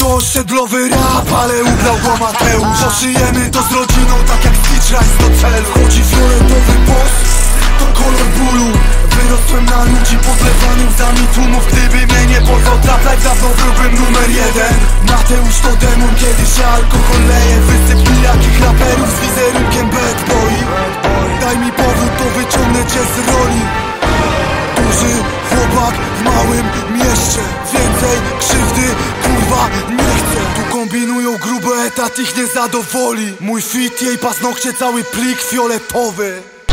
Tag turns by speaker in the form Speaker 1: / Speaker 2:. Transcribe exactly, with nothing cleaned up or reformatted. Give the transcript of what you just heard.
Speaker 1: To osiedlowy rap, ale ubrał go Mateusz. Poszyjemy to z rodziną, tak jak Stitch Rise do celu. Chodzi fioletowy boss, to kolor bólu. Wyrosłem na ludzi podlewanych łzami tłumów. Gdyby mnie nie porwał Trap Life, dawno byłbym numer jeden. Mateusz to demon, kiedy się alkohol leje. Wysyp jakich raperów z wizerunkiem bad boy. Daj mi powód, to wyciągnę cię z roli. Duży chłopak w małym mieście. Więcej krzywdy, kurwa, nie chcę. Tu kombinują grubo, etat ich nie zadowoli. Mój fit, jej paznokcie, cały plik fioletowy.